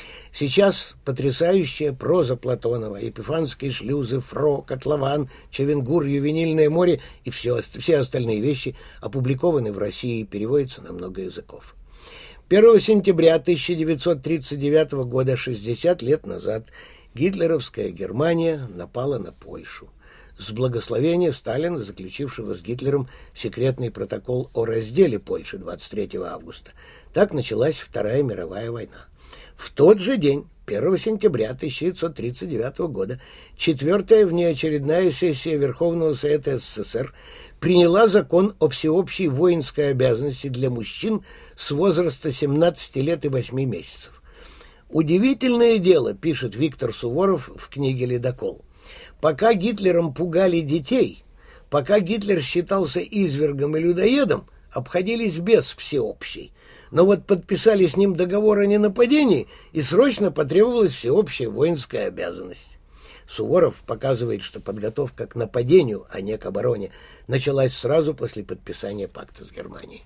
Сейчас потрясающая проза Платонова, Епифанские шлюзы, Фро, Котлован, Чавенгур, Ювенильное море и все, все остальные вещи опубликованы в России и переводятся на много языков. первого сентября тысяча девятьсот тридцать девятого года, шестьдесят лет назад, Гитлеровская Германия напала на Польшу. С благословения Сталина, заключившего с Гитлером секретный протокол о разделе Польши двадцать третьего августа. Так началась Вторая мировая война. В тот же день, первого сентября тысяча девятьсот тридцать девятого года, четвертая внеочередная сессия Верховного Совета СССР приняла закон о всеобщей воинской обязанности для мужчин с возраста семнадцати лет и восьми месяцев. Удивительное дело, пишет Виктор Суворов в книге «Ледокол». Пока Гитлером пугали детей, пока Гитлер считался извергом и людоедом, обходились без всеобщей. Но вот подписали с ним договор о ненападении, и срочно потребовалась всеобщая воинская обязанность. Суворов показывает, что подготовка к нападению, а не к обороне, началась сразу после подписания пакта с Германией.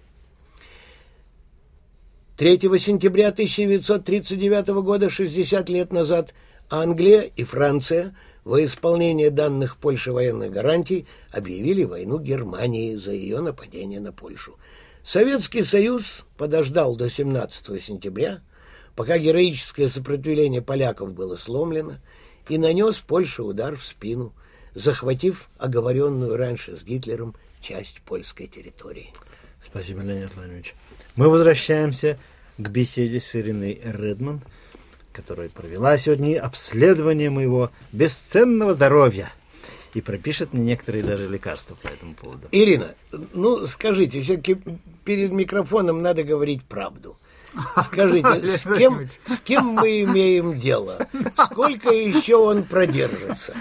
третьего сентября тысяча девятьсот тридцать девятого года, шестьдесят лет назад, Англия и Франция во исполнение данных Польше военных гарантий объявили войну Германии за ее нападение на Польшу. Советский Союз подождал до семнадцатого сентября, пока героическое сопротивление поляков было сломлено, и нанес Польше удар в спину, захватив оговоренную раньше с Гитлером часть польской территории. Спасибо, Леонид Владимирович. Мы возвращаемся к беседе с Ириной Редман, которая провела сегодня обследование моего бесценного здоровья и пропишет мне некоторые даже лекарства по этому поводу. Ирина, ну скажите, все-таки перед микрофоном надо говорить правду. Скажите, с кем, с кем мы имеем дело? Сколько еще он продержится?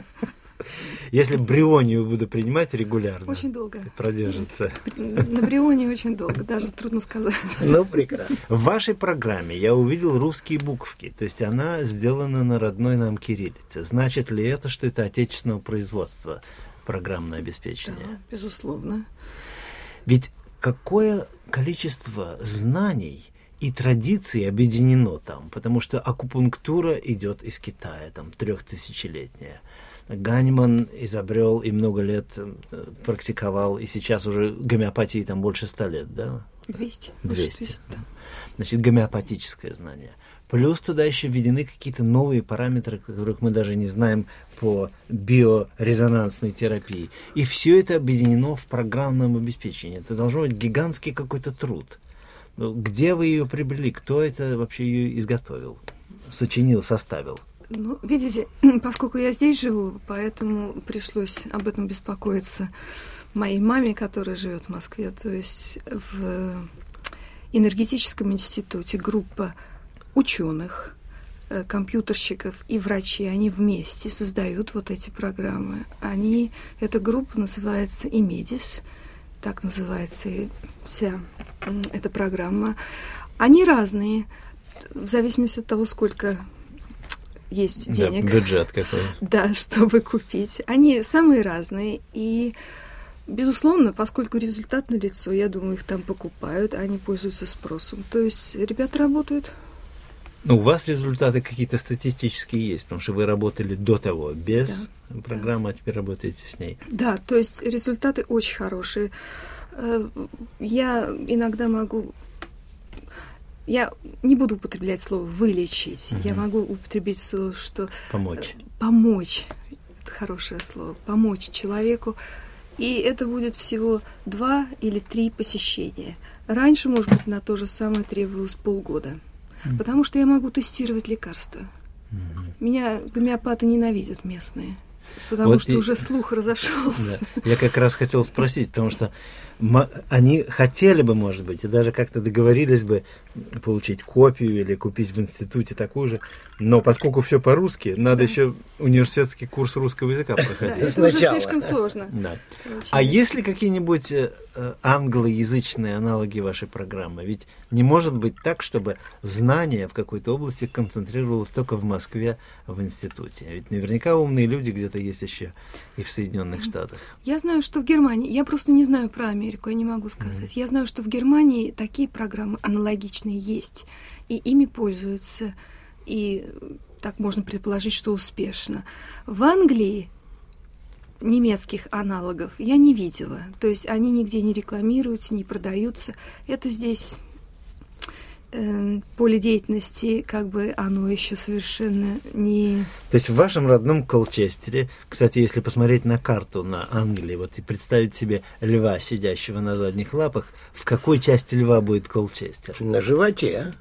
Если брионию буду принимать регулярно, очень долго. Продержится. На брионе очень долго, даже трудно сказать. Ну, прекрасно. В вашей программе я увидел русские буковки, то есть она сделана на родной нам кириллице. Значит ли это, что это отечественного производства программное обеспечение? Да, безусловно. Ведь какое количество знаний и традиций объединено там, потому что акупунктура идет из Китая, там, трехтысячелетняя. Ганиман изобрел и много лет практиковал, и сейчас уже гомеопатии там больше ста лет, да? Двести. Двести. двести, да. Значит, гомеопатическое знание. Плюс туда еще введены какие-то новые параметры, которых мы даже не знаем по биорезонансной терапии. И все это объединено в программном обеспечении. Это должно быть гигантский какой-то труд. Где вы ее приобрели? Кто это вообще ее изготовил, сочинил, составил? Ну, видите, поскольку я здесь живу, поэтому пришлось об этом беспокоиться моей маме, которая живет в Москве. То есть в энергетическом институте группа ученых, компьютерщиков и врачей, они вместе создают вот эти программы. Они, эта группа называется Имедис, так называется и вся эта программа. Они разные, в зависимости от того, сколько есть денег. Да, бюджет какой. Да, чтобы купить. Они самые разные. И, безусловно, поскольку результат налицо, я думаю, их там покупают, они пользуются спросом. То есть ребята работают. Ну, у вас результаты какие-то статистические есть, потому что вы работали до того без да, программы, да. а теперь работаете с ней. Да, то есть результаты очень хорошие. Я иногда могу... Я не буду употреблять слово «вылечить». Угу. Я могу употребить слово, что... Помочь. Помочь. Это хорошее слово. Помочь человеку. И это будет всего два или три посещения. Раньше, может быть, на то же самое требовалось полгода. Угу. Потому что я могу тестировать лекарства. Угу. Меня гомеопаты ненавидят местные. Потому вот что и... уже слух разошелся. Да. Я как раз хотел спросить, потому что они хотели бы, может быть, и даже как-то договорились бы получить копию или купить в институте такую же, но поскольку все по-русски, надо да. еще университетский курс русского языка проходить. Да, это уже слишком сложно. Да. А есть ли какие-нибудь э, англоязычные аналоги вашей программы? Ведь не может быть так, чтобы знание в какой-то области концентрировалось только в Москве, в институте. Ведь наверняка умные люди где-то есть еще и в Соединенных Штатах. Я знаю, что в Германии, я просто не знаю про Америку, я не могу сказать. Mm-hmm. Я знаю, что в Германии такие программы аналогичные есть, и ими пользуются, и так можно предположить, что успешно. В Англии немецких аналогов я не видела, то есть они нигде не рекламируются, не продаются. Это здесь э, поле деятельности, как бы оно еще совершенно не... То есть в вашем родном Колчестере, кстати, если посмотреть на карту на Англии, вот и представить себе льва, сидящего на задних лапах, в какой части льва будет Колчестер? На животе.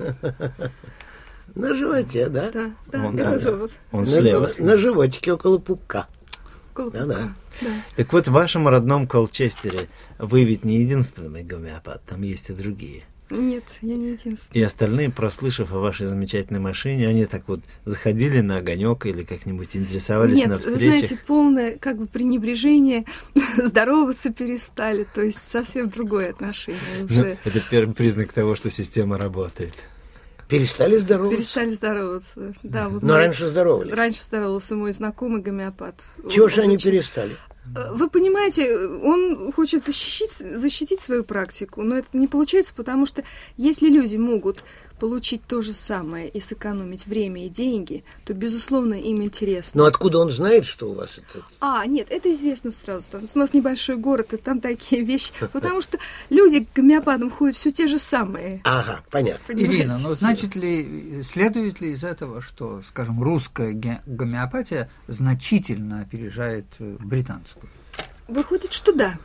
На животе, да? Да, да, Он, это да, живот. Он На, слева. на животике около пупка. Колпака, Да-да. да. Так вот, в вашем родном Колчестере вы ведь не единственный гомеопат, там есть и другие. Нет, я не единственная. И остальные, прослышав о вашей замечательной машине, они так вот заходили на огонек или как-нибудь интересовались Нет, на вы встречах. знаете, полное как бы пренебрежение, здороваться перестали, то есть совсем другое отношение Ну, уже. это первый признак того, что система работает. Перестали здороваться? Перестали здороваться. Да, вот Но мой- раньше здоровались. Раньше здоровался мой знакомый гомеопат. Чего Он же они очень- перестали? Вы понимаете, он хочет защитить, защитить свою практику, но это не получается, потому что если люди могут получить то же самое и сэкономить время и деньги, то, безусловно, им интересно. Но откуда он знает, что у вас это? А, нет, это известно сразу. Там, у нас небольшой город, и там такие вещи. Потому что люди к гомеопатам ходят все те же самые. Ага, понятно. Понимаете? Ирина, ну значит ли, следует ли из этого, что, скажем, русская ге- гомеопатия значительно опережает э, британскую? Выходит, что да.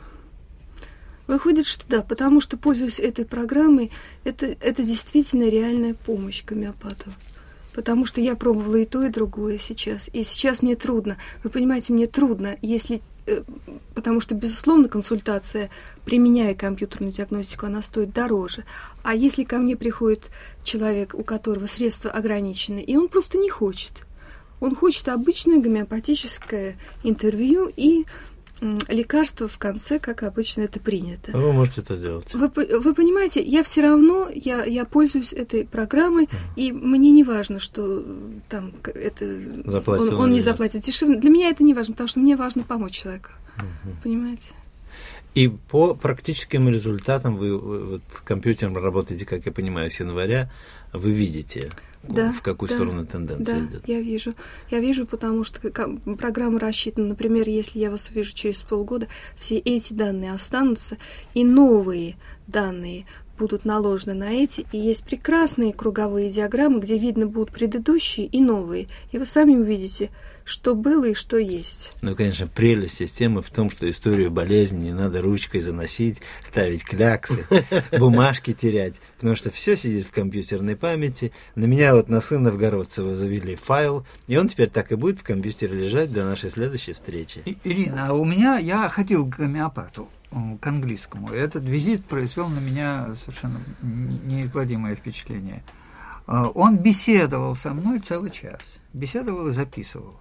Выходит, что да, потому что, пользуясь этой программой, это, это действительно реальная помощь гомеопату. Потому что я пробовала и то, и другое сейчас. И сейчас мне трудно. Вы понимаете, мне трудно, если... э, Потому что, безусловно, консультация, применяя компьютерную диагностику, она стоит дороже. А если ко мне приходит человек, у которого средства ограничены, и он просто не хочет. Он хочет обычное гомеопатическое интервью и м, лекарство в конце, как обычно это принято. Вы можете это сделать. Вы, по- вы понимаете, я все равно, я, я пользуюсь этой программой, и мне не важно, что там к- это Заплатил он, он он или не нет. заплатит дешевле. Для меня это не важно, потому что мне важно помочь человеку. Понимаете? И по практическим результатам вы, вы вот с компьютером работаете, как я понимаю, с января, вы видите, Да, в какую да, сторону тенденция Да, идет. я вижу. Я вижу, потому что ка- программа рассчитана, например, если я вас увижу через полгода, все эти данные останутся, и новые данные будут наложены на эти, и есть прекрасные круговые диаграммы, где видно будут предыдущие и новые, и вы сами увидите, что было и что есть. Ну, конечно, прелесть системы в том, что историю болезни не надо ручкой заносить, ставить кляксы, бумажки терять, потому что все сидит в компьютерной памяти. На меня вот на сына Новгородцева завели файл, и он теперь так и будет в компьютере лежать до нашей следующей встречи. И- Ирина, а у меня, я ходил к гомеопату, э, к английскому, и этот визит произвел на меня совершенно н- неизгладимое впечатление. Э, Он беседовал со мной целый час, беседовал и записывал.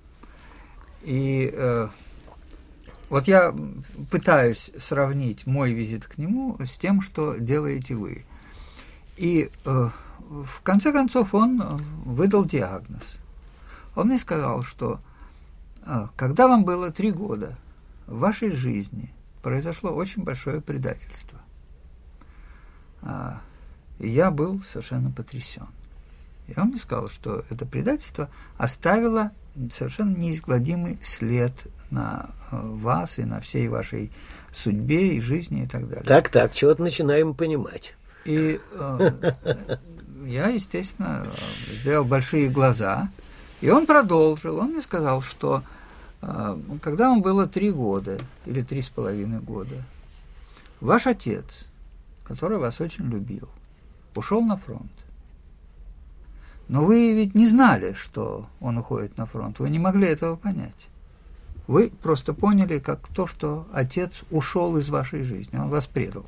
И э, вот я пытаюсь сравнить мой визит к нему с тем, что делаете вы. И э, в конце концов он э, выдал диагноз. Он мне сказал, что э, когда вам было три года, в вашей жизни произошло очень большое предательство. А, и я был совершенно потрясен. И он мне сказал, что это предательство оставило совершенно неизгладимый след на э, вас и на всей вашей судьбе и жизни и так далее. Так, так, чего-то начинаем понимать. И э, я, естественно, сделал большие глаза. И он продолжил. Он мне сказал, что э, когда вам было три года или три с половиной года, ваш отец, который вас очень любил, ушел на фронт. Но вы ведь не знали, что он уходит на фронт. Вы не могли этого понять. Вы просто поняли, как то, что отец ушел из вашей жизни, он вас предал.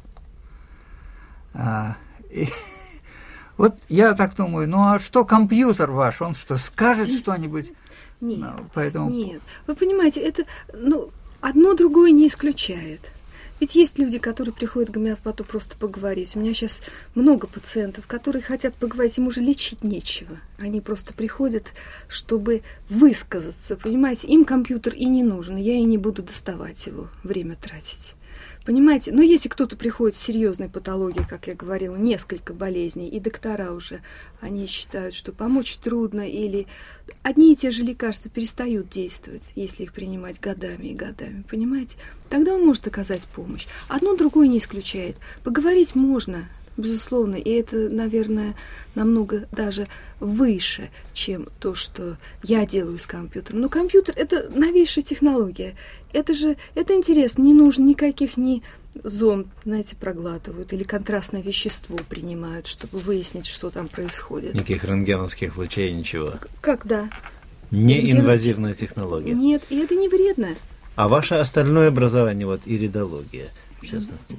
А, и, вот я так думаю, ну а что компьютер ваш, он что, скажет что-нибудь? Нет, Ну, поэтому... нет. Вы понимаете, это, ну, одно другое не исключает. Ведь есть люди, которые приходят к гомеопату просто поговорить. У меня сейчас много пациентов, которые хотят поговорить, им уже лечить нечего. Они просто приходят, чтобы высказаться, понимаете? Им компьютер и не нужен, я и не буду доставать его, время тратить. Понимаете? Но если кто-то приходит с серьезной патологией, как я говорила, несколько болезней, и доктора уже, они считают, что помочь трудно, или одни и те же лекарства перестают действовать, если их принимать годами и годами, понимаете? Тогда он может оказать помощь. Одно другое не исключает. Поговорить можно, Безусловно, и это, наверное, намного даже выше, чем то, что я делаю с компьютером. Но компьютер — это новейшая технология. Это же, это интересно, не нужно никаких ни зонд, знаете, проглатывают или контрастное вещество принимают, чтобы выяснить, что там происходит. Никаких рентгеновских лучей, ничего. Как, да. Неинвазивная технология. Нет, и это не вредно. А ваше остальное образование, вот иридология, в частности,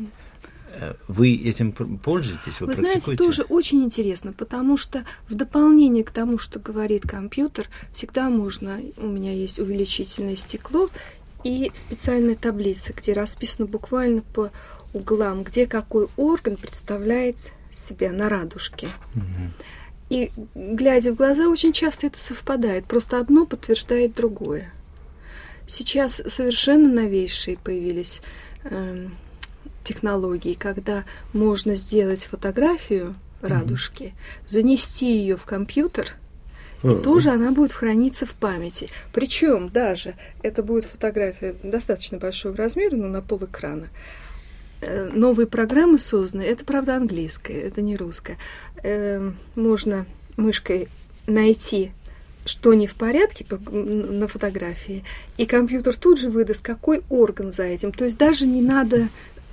вы этим пользуетесь, вы, вы практикуете? Знаете, тоже очень интересно, потому что в дополнение к тому, что говорит компьютер, всегда можно, у меня есть увеличительное стекло и специальная таблица, где расписано буквально по углам, где какой орган представляет себя на радужке. Угу. И, глядя в глаза, очень часто это совпадает, просто одно подтверждает другое. Сейчас совершенно новейшие появились э, технологии, когда можно сделать фотографию радужки, mm-hmm. занести ее в компьютер, mm-hmm. и тоже она будет храниться в памяти. Причем даже это будет фотография достаточно большого размера, но на полэкрана. Э, новые программы созданы, это, правда, английская, это не русская. Э, можно мышкой найти, что не в порядке на фотографии, и компьютер тут же выдаст, какой орган за этим. То есть даже не надо,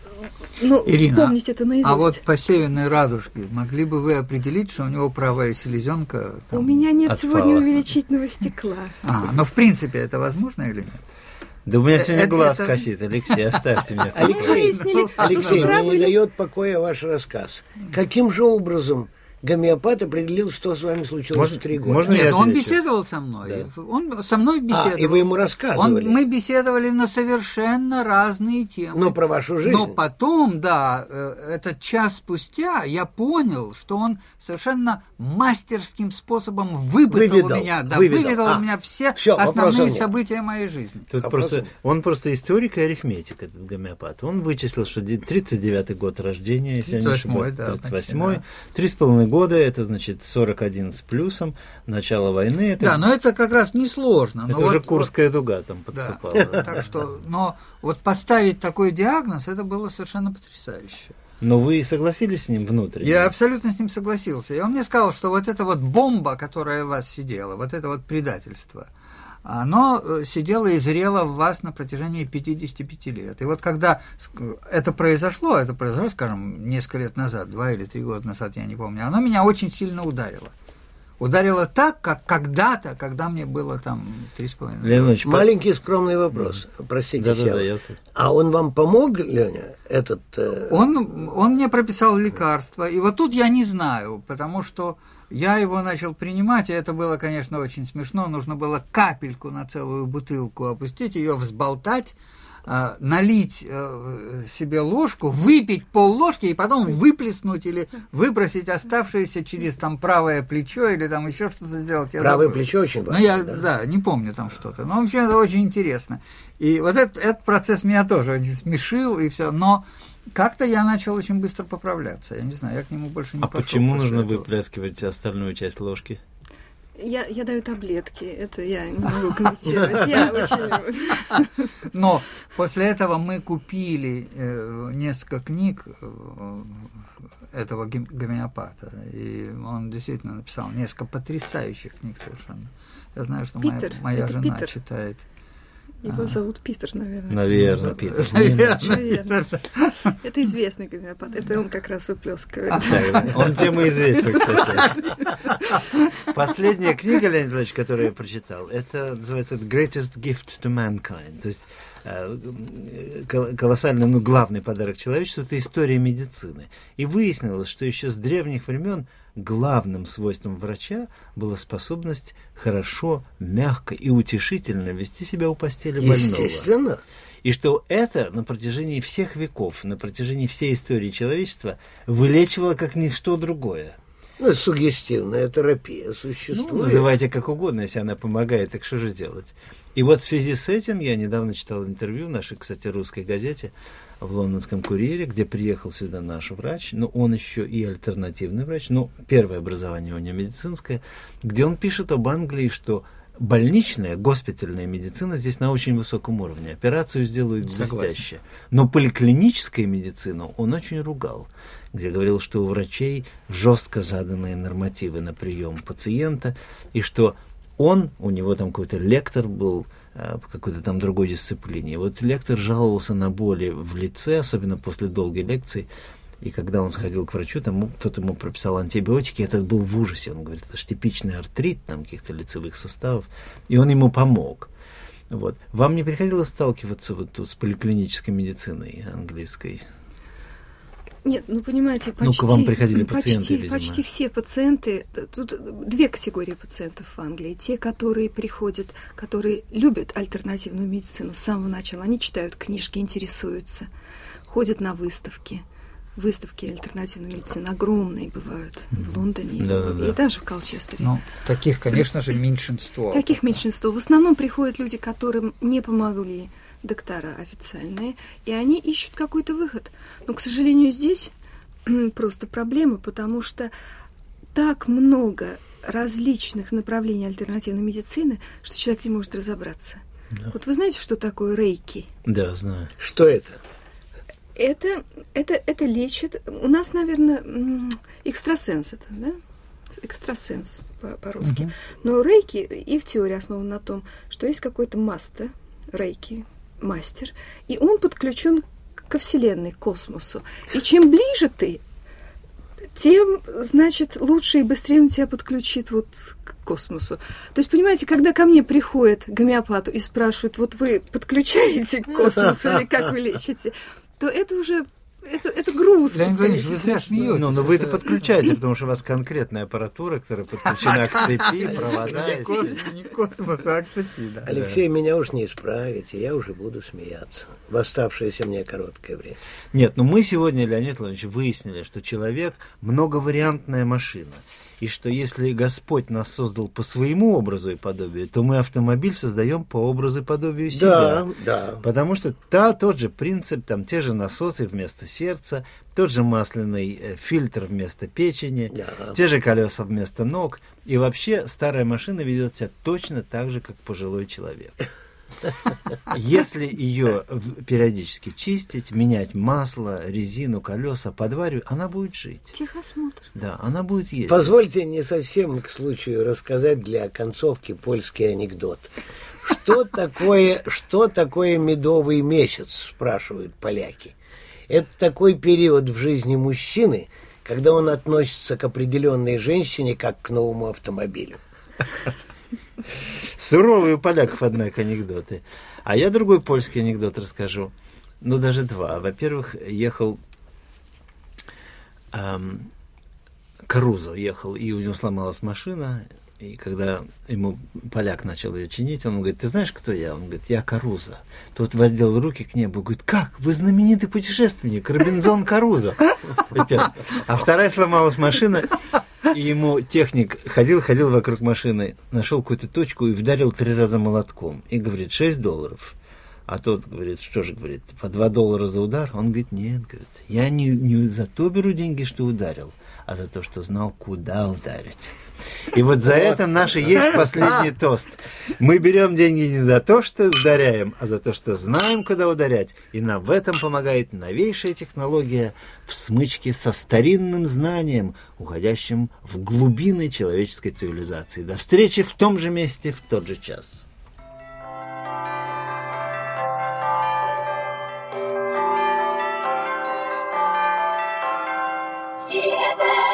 ну, Ирина, помнить это наизусть. А вот по северной радужке могли бы вы определить, что у него правая селезенка? У меня нет отпала. Сегодня увеличительного стекла. А, но в принципе это возможно или нет? Да у меня сегодня это, глаз это... косит, Алексей, оставьте меня. Алексей, Алексей, мне не были... дает покоя ваш рассказ. Каким же образом гомеопат определил, что с вами случилось можно, в три года? Можно Нет, я он отвечу? беседовал со мной. Да. Он со мной беседовал. А, и вы ему рассказывали? Он, мы беседовали на совершенно разные темы. Но про вашу жизнь? Но потом, да, этот час спустя я понял, что он совершенно мастерским способом выпытал выведал, у меня, да, выведал, выведал а, у меня все всё, основные события моей жизни. Тут просто, он просто историк и арифметик, этот гомеопат. Он вычислил, что тридцать девятый год рождения, если я не ошибаюсь, тридцать восьмой, три с половиной года, это значит сорок один с плюсом, начало войны. Это, да, но это как раз несложно. это но уже вот, Курская вот, дуга там подступала. Да, да. так что, но вот поставить такой диагноз, это было совершенно потрясающе. Но вы согласились с ним внутренне? Я абсолютно с ним согласился. И он мне сказал, что вот эта вот бомба, которая в вас сидела, вот это вот предательство, оно сидело и зрело в вас на протяжении пятидесяти пяти лет. И вот когда это произошло, это произошло, скажем, несколько лет назад, два или три года назад, я не помню, оно меня очень сильно ударило. Ударило так, как когда-то, когда мне было там три с половиной года. Маленький скромный вопрос, простите, да, да, да, я... А он вам помог, Леня, этот... Э... Он, он мне прописал лекарства, и вот тут я не знаю, потому что я его начал принимать, и это было, конечно, очень смешно. Нужно было капельку на целую бутылку опустить, ее взболтать, э, налить э, себе ложку, выпить пол-ложки и потом выплеснуть или выбросить оставшееся через там правое плечо или там еще что-то сделать. Я Правое забыл. плечо очень важно. Ну, я, да? да, не помню там что-то. Но, в общем, это очень интересно. И вот этот, этот процесс меня тоже очень смешил, и все. Но как-то я начал очень быстро поправляться. Я не знаю, я к нему больше не а пошел. А почему нужно этого. выплескивать остальную часть ложки? Я, я даю таблетки, это я не могу комментировать. Я очень... Но после этого мы купили э, несколько книг э, этого гомеопата, и он действительно написал несколько потрясающих книг совершенно. Я знаю, что Питер, моя, моя жена Питер. читает. Его зовут Питер, наверное. Наверное, Питер. Наверное. Это известный гомеопат. Это он как раз выплескивает. Он тем и известен, кстати. Последняя книга, Леонид Ильич, которую я прочитал, это называется «The Greatest Gift to Mankind». То есть колоссальный, ну, главный подарок человечеству – это история медицины. И выяснилось, что еще с древних времен главным свойством врача была способность хорошо, мягко и утешительно вести себя у постели больного. Естественно. И что это на протяжении всех веков, на протяжении всей истории человечества вылечивало как ничто другое. Ну, суггестивная терапия существует. Ну, называйте как угодно, если она помогает, так что же делать? И вот в связи с этим я недавно читал интервью в нашей, кстати, русской газете, в лондонском «Курьере», где приехал сюда наш врач, но он еще и альтернативный врач, ну, первое образование у него медицинское, где он пишет об Англии, что больничная, госпитальная медицина здесь на очень высоком уровне. Операцию сделают Согласен. блестяще. Но поликлиническую медицину он очень ругал, где говорил, что у врачей жестко заданные нормативы на прием пациента, и что он, у него там какой-то лектор был по какой-то там другой дисциплине. И вот лектор жаловался на боли в лице, особенно после долгой лекции. И когда он сходил к врачу, там кто-то ему прописал антибиотики, этот был в ужасе. Он говорит, это же типичный артрит там, каких-то лицевых суставов. И он ему помог. Вот. Вам не приходилось сталкиваться вот тут с поликлинической медициной английской? Нет, ну понимаете, почти, ну, к вам приходили пациенты, почти, видимо. почти все пациенты, тут две категории пациентов в Англии. Те, которые приходят, которые любят альтернативную медицину с самого начала, они читают книжки, интересуются, ходят на выставки. Выставки альтернативной медицины огромные бывают в Лондоне да, и, да. и даже в Колчестере. Ну, таких, конечно же, меньшинство. Таких меньшинство. В основном приходят люди, которым не помогли доктора официальные, и они ищут какой-то выход. Но, к сожалению, здесь просто проблема, потому что так много различных направлений альтернативной медицины, что человек не может разобраться. Да. Вот вы знаете, что такое рейки? Да, знаю. Что это? Это, это, это лечит... У нас, наверное, экстрасенс это, да? Экстрасенс по- по-русски. Uh-huh. Но рейки, их теория основана на том, что есть какой-то мастер, рейки, мастер, и он подключен ко Вселенной, к космосу. И чем ближе ты, тем, значит, лучше и быстрее он тебя подключит вот к космосу. То есть, понимаете, когда ко мне приходят к гомеопату и спрашивают, вот вы подключаете к космосу или как вы лечите, то это уже, это, это грустно. Леонид Владимирович, вы зря смеетесь. Ну, но вы это подключаете, потому что у вас конкретная аппаратура, которая подключена к цепи, провода. Не к космосу, а к цепи, да. Алексей, меня уж не исправите, я уже буду смеяться в оставшееся мне короткое время. Нет, ну мы сегодня, Леонид Владимирович, выяснили, что человек многовариантная машина. И что если Господь нас создал по своему образу и подобию, то мы автомобиль создаем по образу и подобию себя. Да, да. Потому что та, тот же принцип, там те же насосы вместо сердца, тот же масляный э, фильтр вместо печени, Да. те же колеса вместо ног. И вообще старая машина ведет себя точно так же, как пожилой человек. Если ее периодически чистить, менять масло, резину, колеса, подваривать, она будет жить. Техосмотр. Да, она будет есть. Позвольте не совсем к случаю рассказать для концовки польский анекдот. Что такое, что такое медовый месяц, спрашивают поляки. Это такой период в жизни мужчины, когда он относится к определенной женщине как к новому автомобилю. Суровые у поляков, однако, анекдоты. А я другой польский анекдот расскажу. Ну, даже два. Во-первых, ехал эм, Карузо, ехал, и у него сломалась машина. И когда ему поляк начал ее чинить, он говорит, ты знаешь, кто я? Он говорит, я Карузо. Тот воздел руки к небу, говорит, как? Вы знаменитый путешественник, Робинзон Карузо. А вторая сломалась машина, и ему техник ходил, ходил вокруг машины, нашел какую-то точку и вдарил три раза молотком. И говорит, шесть долларов. А тот говорит, что же, говорит, по два доллара за удар? Он говорит, нет, говорит, я не, не за то беру деньги, что ударил, а за то, что знал, куда ударить. И вот за это наш и есть последний тост. Мы берем деньги не за то, что ударяем, а за то, что знаем, куда ударять. И нам в этом помогает новейшая технология в смычке со старинным знанием, уходящим в глубины человеческой цивилизации. До встречи в том же месте, в тот же час. Yeah.